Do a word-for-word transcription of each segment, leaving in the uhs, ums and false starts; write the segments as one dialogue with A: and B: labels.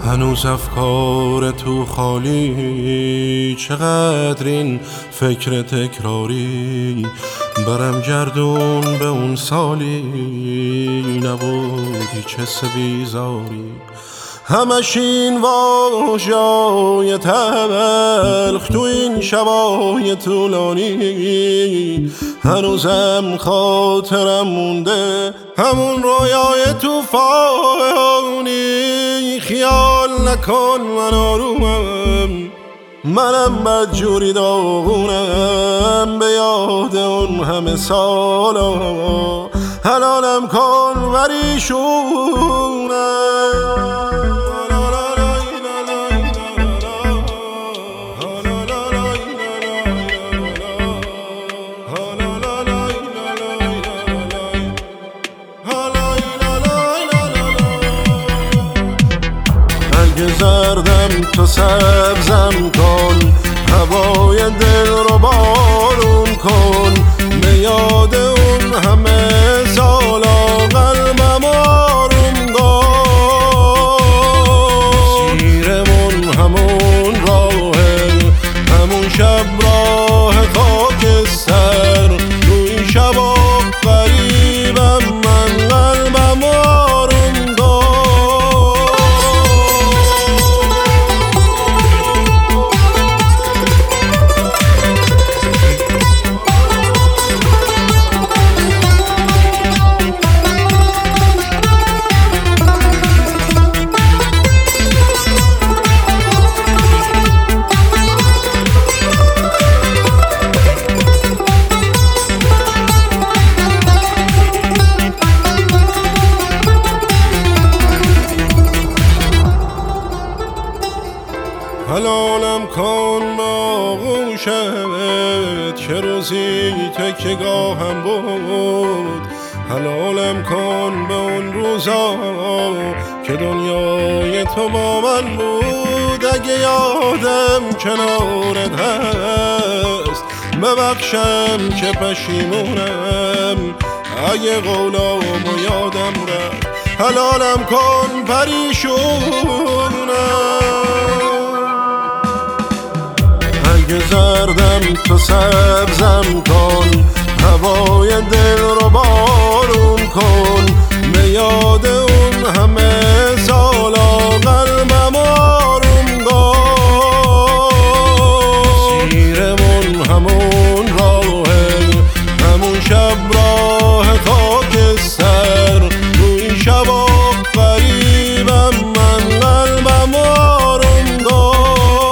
A: هنوز افکار تو خالی، چقدر این فکر تکراری. برم گردون به اون سالی، نبودی چه بیزاری. همش این واژه‌های تلخ تو این شبای طولانی، هنوزم خاطرم مونده همون رویای طوفانی. خیال نکن من آرومم، منم بدجوری داغونم، به یاد اون همه سالا حلالم کن وریشونم. زردم تو سبزم کن، هوای دل رو بارون کن، به یاد اون همه سالا قلبم آروم کن. سیرمون همون راهه، همون شب راه خاکستر، تو این شبا قریبم من قلبم آروم کن. حلالم کن با آغوشت که روزی تکیه‌گاهم بود، حلالم کن به اون روزا که دنیای تو با من بود. اگه یادم کنارت هست ببخشم که پشیمونم، اگه قولامو یادم رفت حلالم کن پریشونم. زردم تو سبزم کن، هوای دل رو بارون کن، به یاد اون همه سالا قلبم آروم کن. سیرمون همون راهه، همون شب راه خاکستر، تو این شبا قریبم من قلبم آروم کن.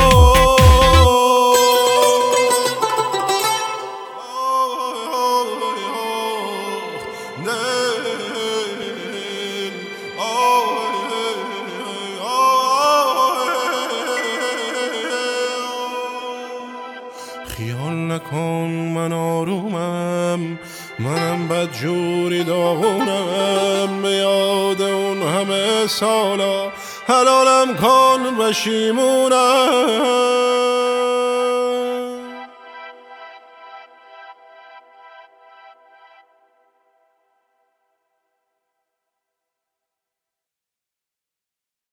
A: خیال نکن من آرومم، منم بدجوری داغونم، به یاد اون همه سالا حلالم کن پشیمونم.